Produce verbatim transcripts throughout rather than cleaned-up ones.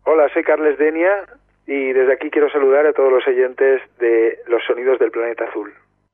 Hola, soy Carles Denia y desde aquí quiero saludar a todos los oyentes de Los Sonidos del Planeta Azul.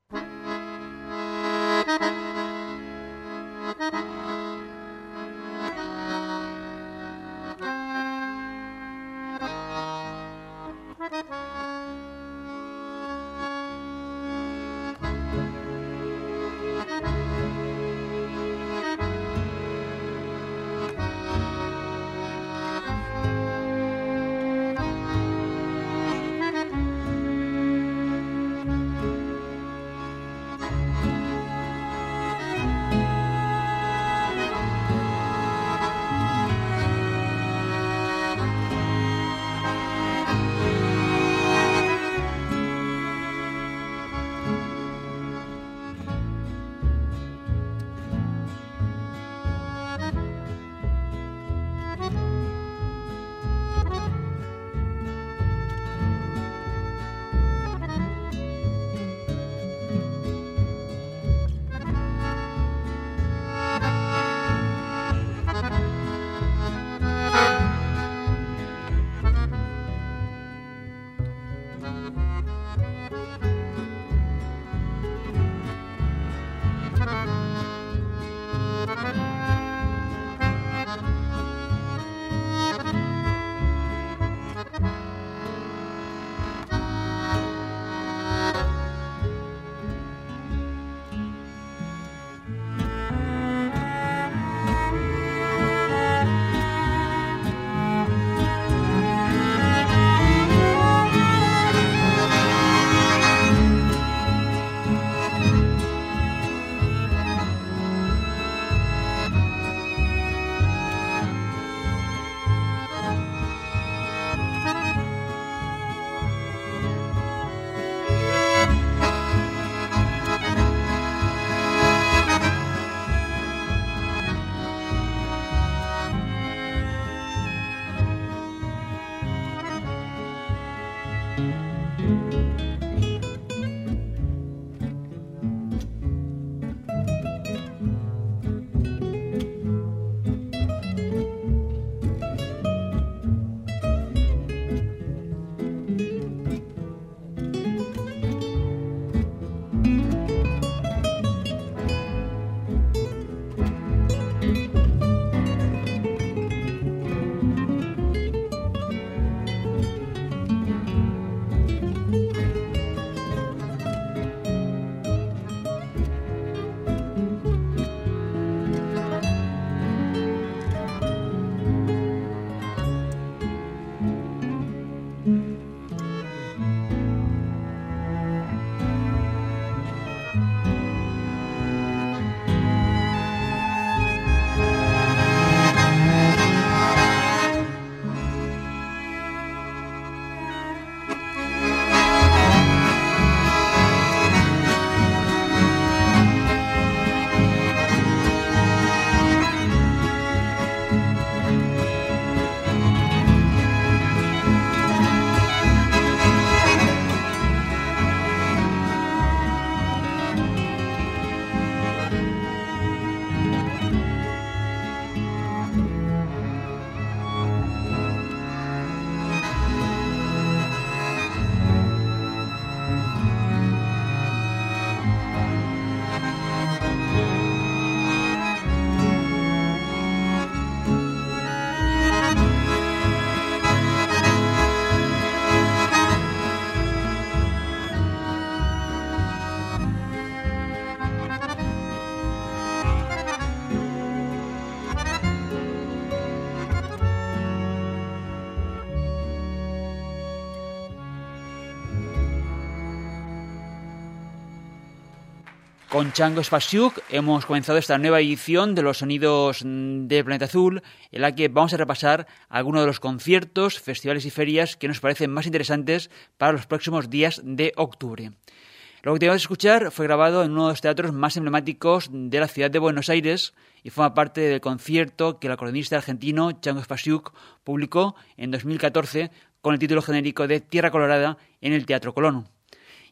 Con Chango Spasiuk hemos comenzado esta nueva edición de los Sonidos de Planeta Azul, en la que vamos a repasar algunos de los conciertos, festivales y ferias que nos parecen más interesantes para los próximos días de octubre. Lo que teníamos que escuchar fue grabado en uno de los teatros más emblemáticos de la ciudad de Buenos Aires y forma parte del concierto que el acordeonista argentino Chango Spasiuk publicó en dos mil catorce con el título genérico de Tierra Colorada en el Teatro Colón.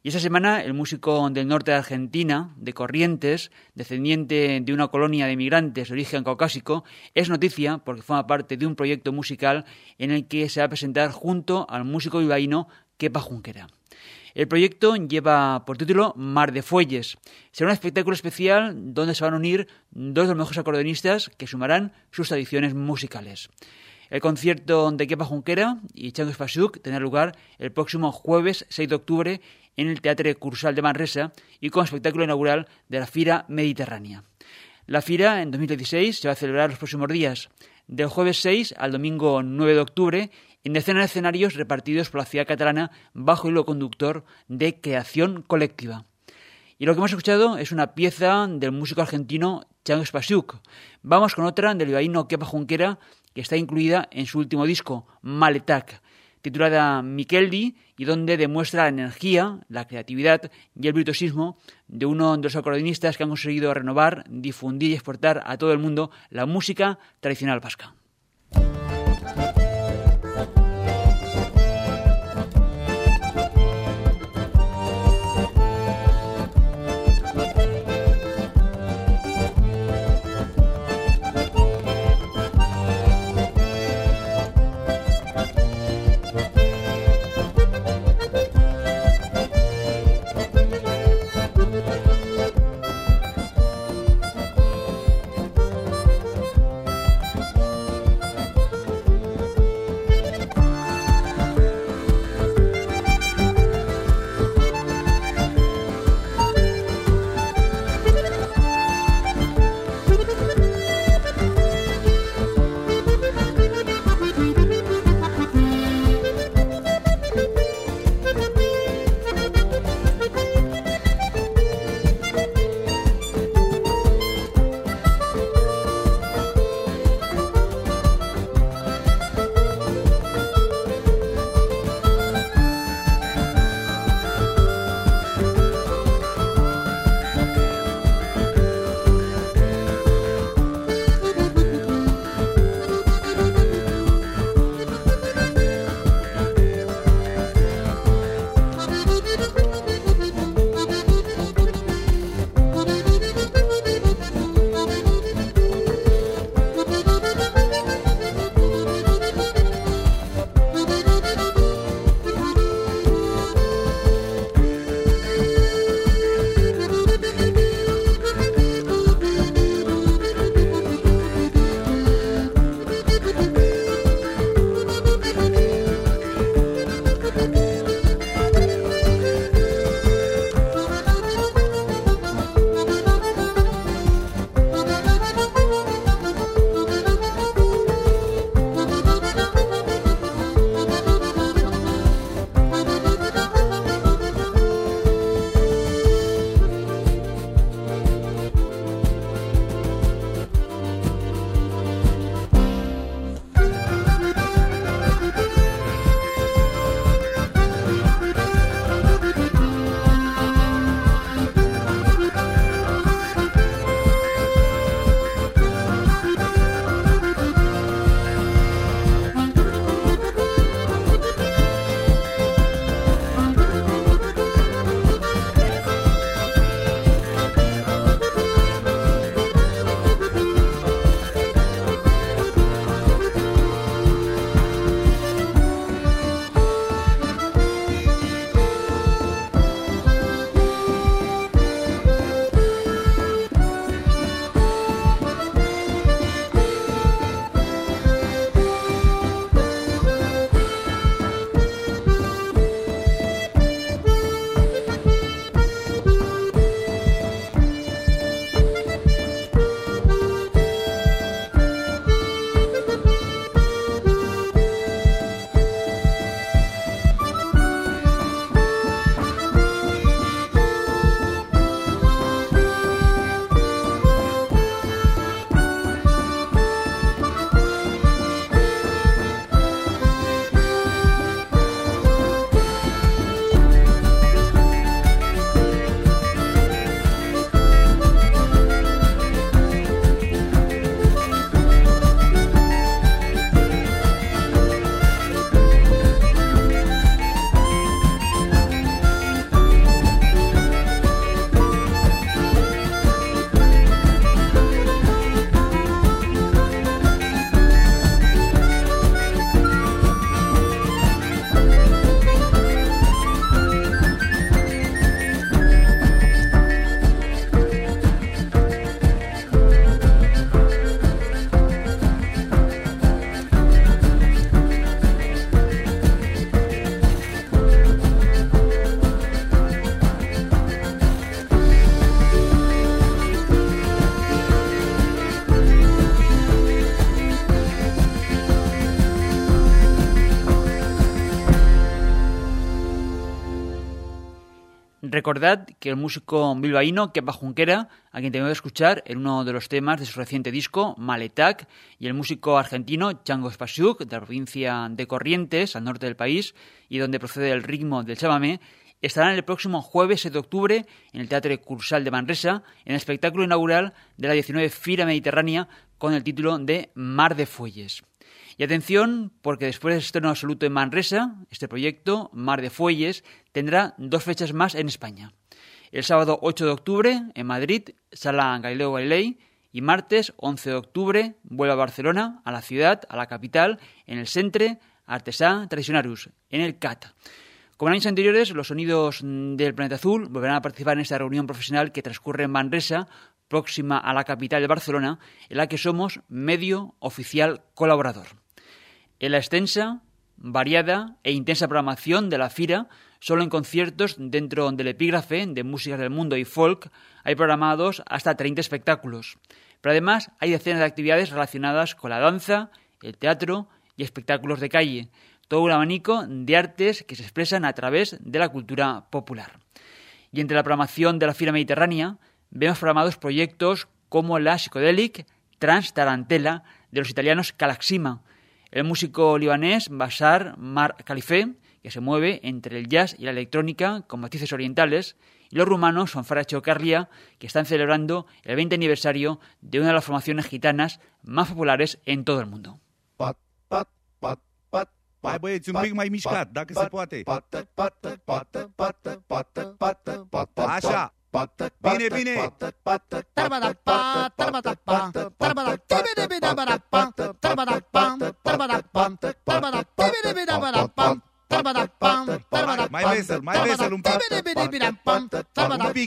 Y esa semana el músico del norte de Argentina, de Corrientes, descendiente de una colonia de migrantes de origen caucásico, es noticia porque forma parte de un proyecto musical en el que se va a presentar junto al músico bilbaíno Kepa Junquera. El proyecto lleva por título Mar de Fuelles. Será un espectáculo especial donde se van a unir dos de los mejores acordeonistas que sumarán sus tradiciones musicales. El concierto de Kepa Junquera y Chango Spasiuk tendrá lugar el próximo jueves seis de octubre en el Teatre Cursal de Manresa y con espectáculo inaugural de la Fira Mediterránea. La Fira en dos mil dieciséis se va a celebrar los próximos días, del jueves seis al domingo nueve de octubre, en decenas de escenarios repartidos por la ciudad catalana bajo el hilo conductor de creación colectiva. Y lo que hemos escuchado es una pieza del músico argentino Chango Spasiuk. Vamos con otra del bilbaíno Kepa Junquera, que está incluida en su último disco, Maletak, titulada Mikeldi, y donde demuestra la energía, la creatividad y el virtuosismo de uno de los acordeonistas que han conseguido renovar, difundir y exportar a todo el mundo la música tradicional vasca. Recordad que el músico bilbaíno Kepa Junquera, a quien tenemos que escuchar en uno de los temas de su reciente disco, Maletac, y el músico argentino Chango Spasiuk, de la provincia de Corrientes, al norte del país, y donde procede el ritmo del chamamé, estarán el próximo jueves siete de octubre en el Teatre Cursal de Manresa, en el espectáculo inaugural de la diecinueve Fira Mediterránea con el título de Mar de Fuelles. Y atención, porque después del estreno absoluto en Manresa, este proyecto, Mar de Fuelles, tendrá dos fechas más en España. El sábado ocho de octubre, en Madrid, Sala Galileo Galilei, y martes once de octubre, vuelve a Barcelona, a la ciudad, a la capital, en el Centre Artesà Tradicionarius, en el C A T. Como en años anteriores, los sonidos del Planeta Azul volverán a participar en esta reunión profesional que transcurre en Manresa, próxima a la capital de Barcelona, en la que somos medio oficial colaborador. En la extensa, variada e intensa programación de la Fira, solo en conciertos dentro del epígrafe de músicas del mundo y folk, hay programados hasta treinta espectáculos. Pero además hay decenas de actividades relacionadas con la danza, el teatro y espectáculos de calle. Todo un abanico de artes que se expresan a través de la cultura popular. Y entre la programación de la Fira Mediterránea, vemos programados proyectos como la Psychedelic Trans Tarantella de los italianos Calaxima, el músico libanés Bashar Mar Khalife, que se mueve entre el jazz y la electrónica con matices orientales, y los rumanos Fanfarria Chocarlia, que están celebrando el veinte aniversario de una de las formaciones gitanas más populares en todo el mundo. Pat, pat, pat, pat. Hai băieți, un pic mai mișcat, dacă se poate. Așa. Bine, bine. Mai vesel, mai vesel un pic. Un pic.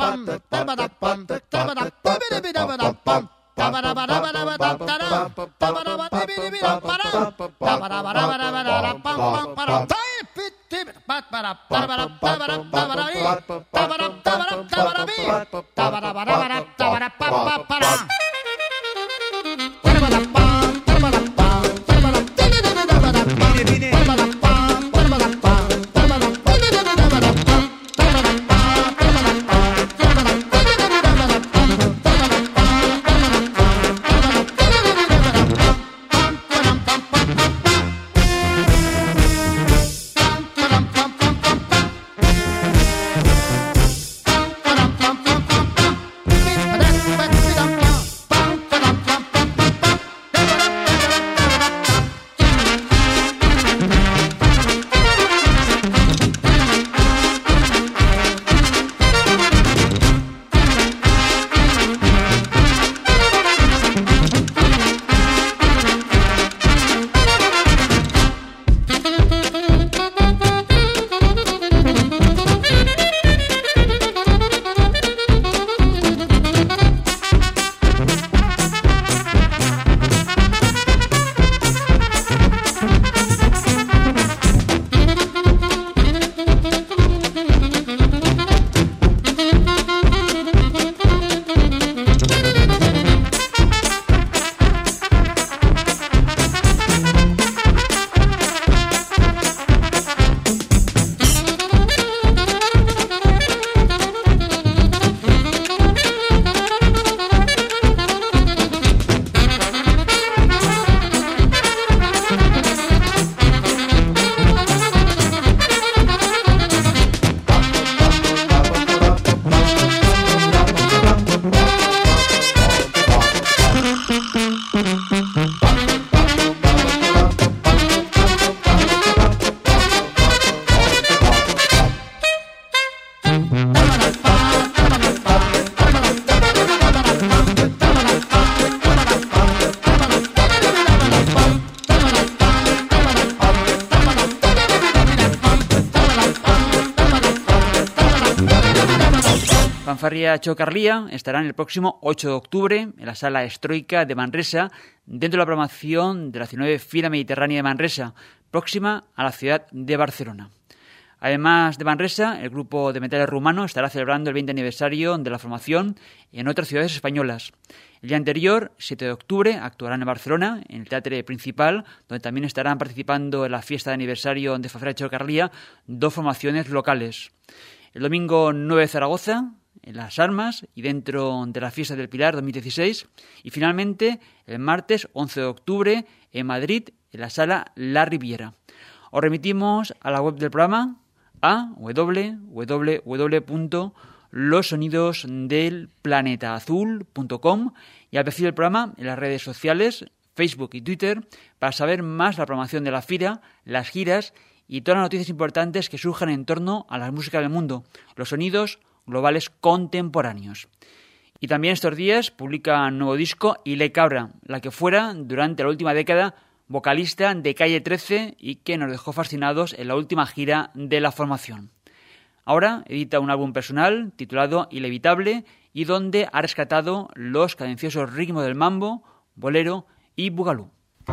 Fanfarria Chocarlia estarán el próximo ocho de octubre en la Sala Estroika de Manresa, dentro de la programación de la diecinueve Fira Mediterránea de Manresa, próxima a la ciudad de Barcelona. Además de Manresa, el grupo de metales rumano estará celebrando el veinte aniversario de la formación en otras ciudades españolas. El día anterior, siete de octubre, actuarán en Barcelona, en el Teatre Principal, donde también estarán participando en la fiesta de aniversario de Fanfarria Chocarlia dos formaciones locales. El domingo nueve de Zaragoza, en Las Armas y dentro de la Fiesta del Pilar dos mil dieciséis. Y finalmente el martes once de octubre en Madrid, en la Sala La Riviera. Os remitimos a la web del programa a doble u doble u doble u punto los sonidos del planeta azul punto com y al perfil del programa en las redes sociales, Facebook y Twitter, para saber más de la programación de la Fira, las giras y todas las noticias importantes que surjan en torno a la música del mundo, los sonidos globales contemporáneos. Y también estos días publica un nuevo disco Ile Cabra, la que fuera durante la última década vocalista de Calle trece y que nos dejó fascinados en la última gira de la formación. Ahora edita un álbum personal titulado Inevitable y donde ha rescatado los cadenciosos ritmos del mambo, bolero y bugalú.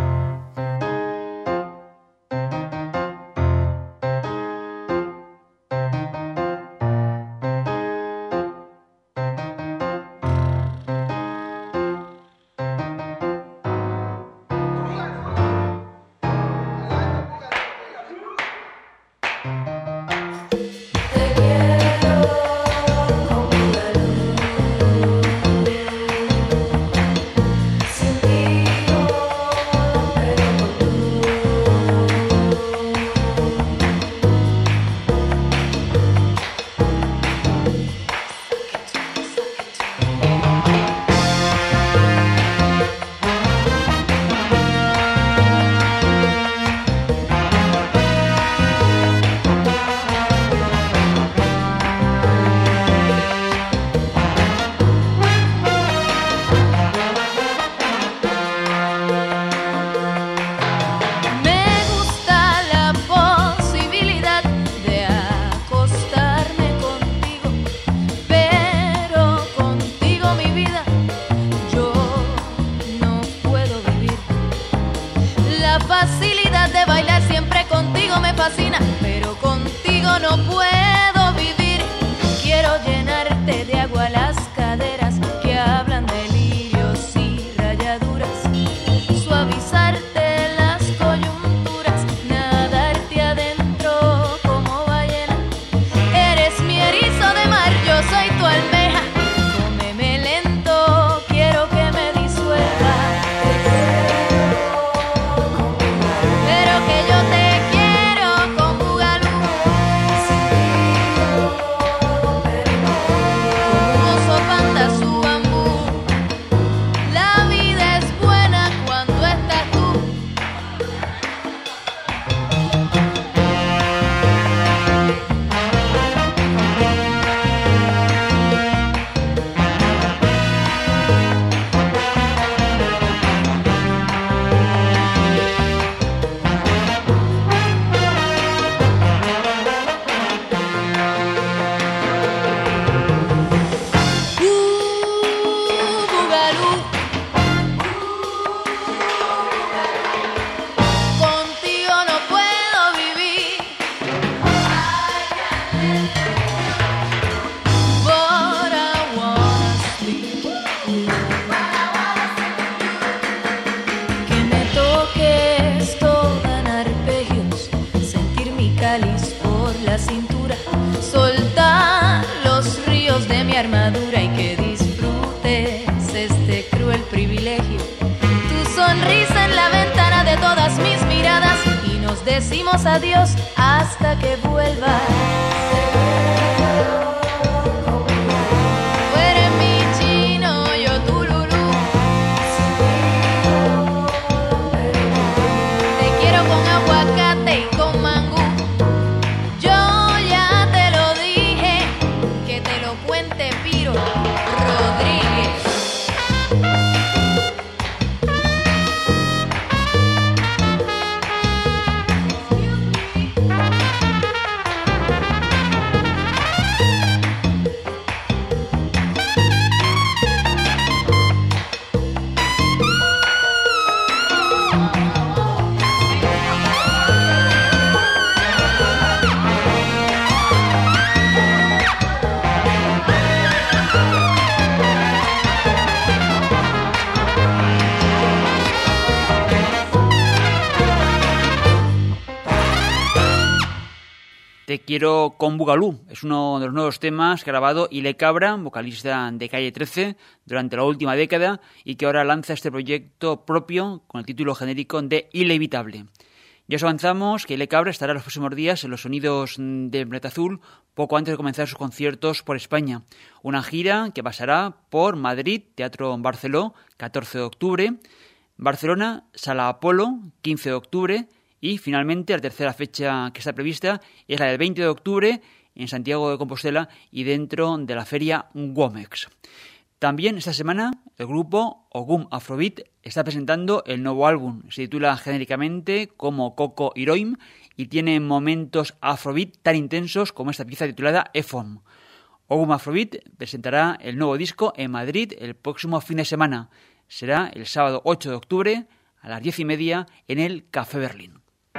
Decimos adiós hasta que vuelva. Tú eres mi chino, yo tu lulú. Te quiero con aguacate y con mangú. Yo ya te lo dije, que te lo cuente Piro Rodríguez. Te quiero con Bugalú. Es uno de los nuevos temas que ha grabado Ile Cabra, vocalista de Calle trece, durante la última década y que ahora lanza este proyecto propio con el título genérico de Ilevitable. Ya os avanzamos que Ile Cabra estará los próximos días en los Sonidos de Planeta Azul poco antes de comenzar sus conciertos por España. Una gira que pasará por Madrid, Teatro Barceló, catorce de octubre, Barcelona, Sala Apolo, quince de octubre, y finalmente la tercera fecha que está prevista es la del veinte de octubre en Santiago de Compostela y dentro de la feria Womex. También esta semana el grupo Ogum Afrobeat está presentando el nuevo álbum. Se titula genéricamente como Coco Iroim y tiene momentos Afrobeat tan intensos como esta pieza titulada Efom. Ogum Afrobeat presentará el nuevo disco en Madrid el próximo fin de semana. Será el sábado ocho de octubre a las diez y media en el Café Berlín.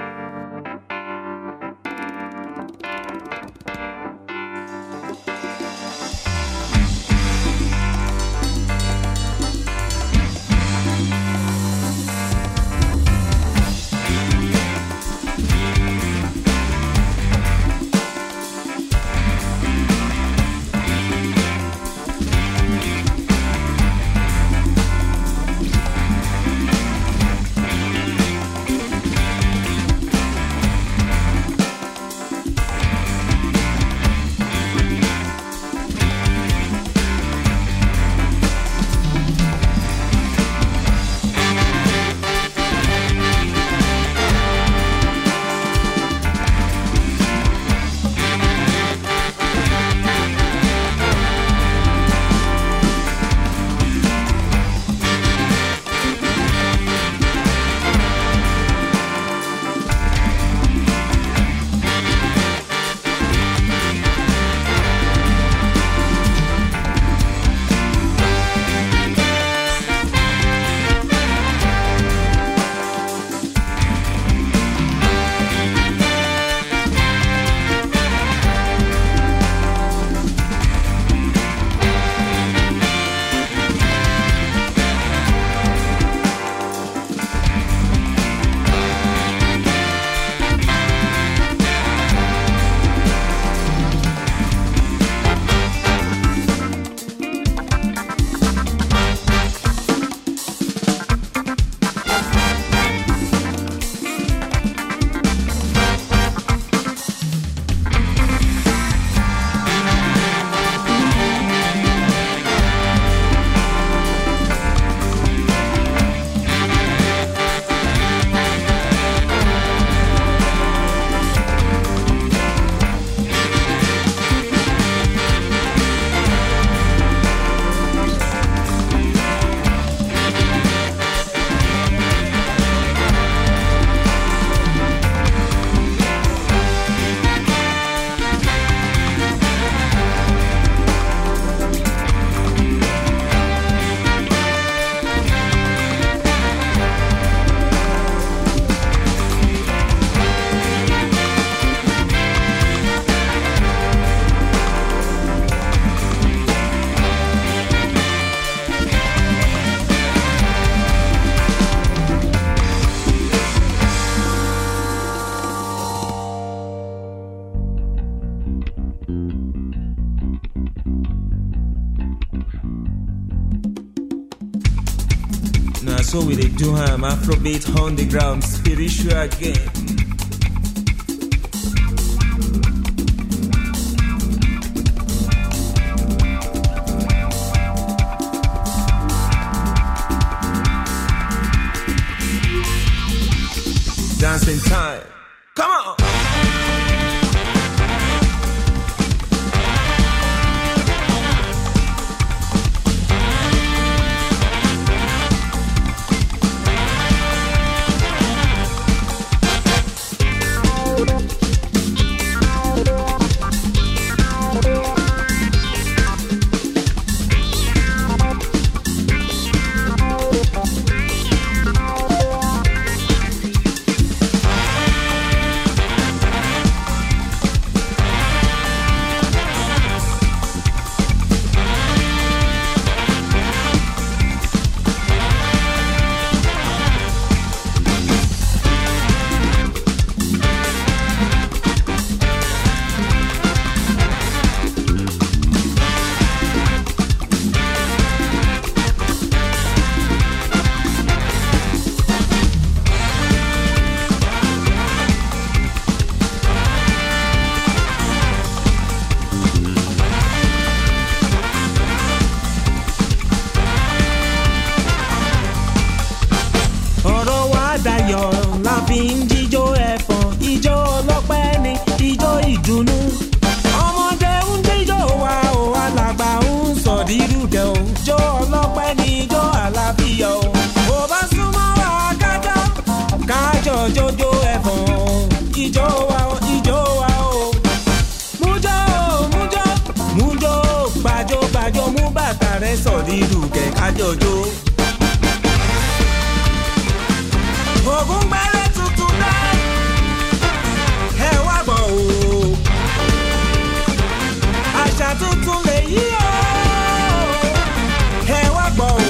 So we dey do am, Afrobeat on the ground, spiritual again. Dancing time, come on! dídùn kẹ̀kẹ́ jọjọ́. Ògún gbẹ́rẹ́ tuntun dá ẹ wá gbọ́ o. Àṣà tuntun lè yí o ẹ wá gbọ́ o.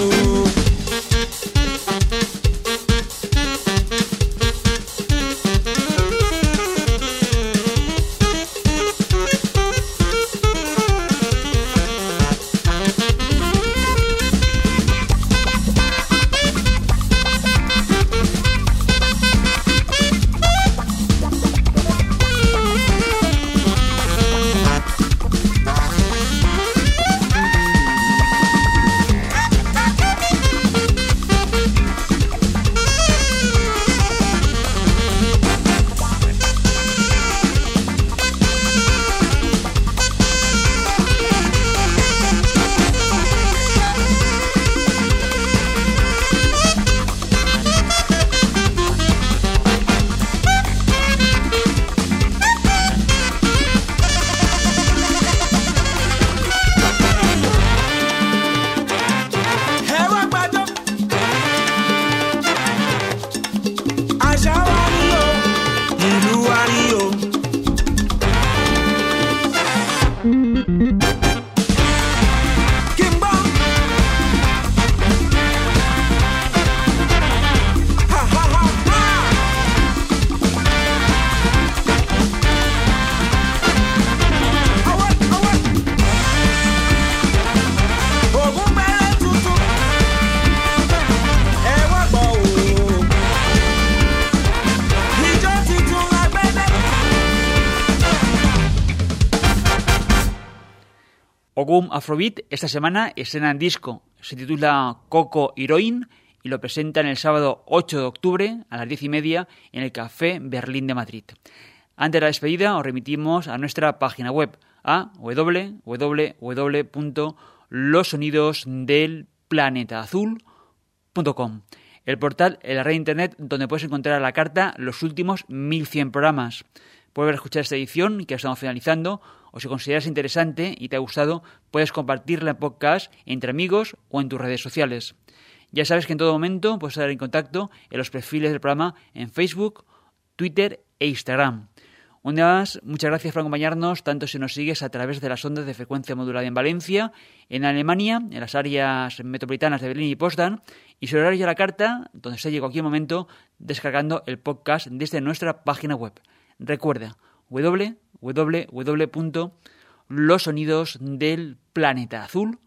Ogum Afrobeat esta semana estrena en disco, se titula Coco Heroine y lo presentan el sábado ocho de octubre a las diez y media en el Café Berlín de Madrid. Antes de la despedida os remitimos a nuestra página web a doble u doble u doble u punto los sonidos del planeta azul punto com, el portal en la red de internet donde puedes encontrar a la carta los últimos mil cien programas. Puedes escuchar esta edición que estamos finalizando, o si consideras interesante y te ha gustado, puedes compartirla en podcast entre amigos o en tus redes sociales. Ya sabes que en todo momento puedes estar en contacto en los perfiles del programa en Facebook, Twitter e Instagram. Un día más, muchas gracias por acompañarnos, tanto si nos sigues a través de las ondas de frecuencia modulada en Valencia, en Alemania, en las áreas metropolitanas de Berlín y Potsdam, y sobre horario a la carta, donde se llega a cualquier momento, descargando el podcast desde nuestra página web. Recuerda, doble u doble u doble u punto los sonidos del planeta azul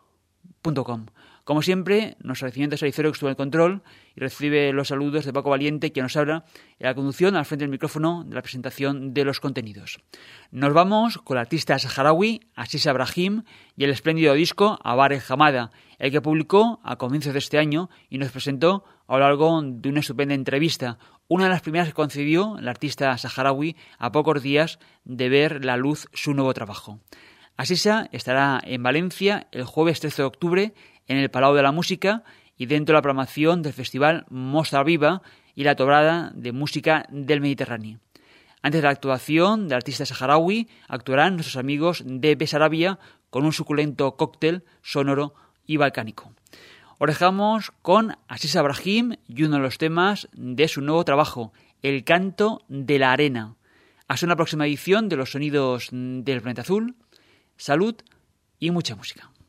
punto com. Como siempre, nuestro agradecimiento es a Icero, que estuvo en el control y recibe los saludos de Paco Valiente, que nos habla en la conducción al frente del micrófono de la presentación de los contenidos. Nos vamos con la artista saharaui Asisa Brahim y el espléndido disco Abar el Hamada, el que publicó a comienzos de este año y nos presentó a lo largo de una estupenda entrevista, una de las primeras que concedió la artista saharaui a pocos días de ver la luz su nuevo trabajo. Asisa estará en Valencia el jueves trece de octubre en el Palau de la Música y dentro de la programación del festival Mostra Viva y la Tobrada de Música del Mediterráneo. Antes de la actuación del artista saharaui, actuarán nuestros amigos de Besarabia con un suculento cóctel sonoro y balcánico. Os dejamos con Asisa Brahim y uno de los temas de su nuevo trabajo, El canto de la arena. Hasta una próxima edición de Los Sonidos del Planeta Azul. Salud y mucha música.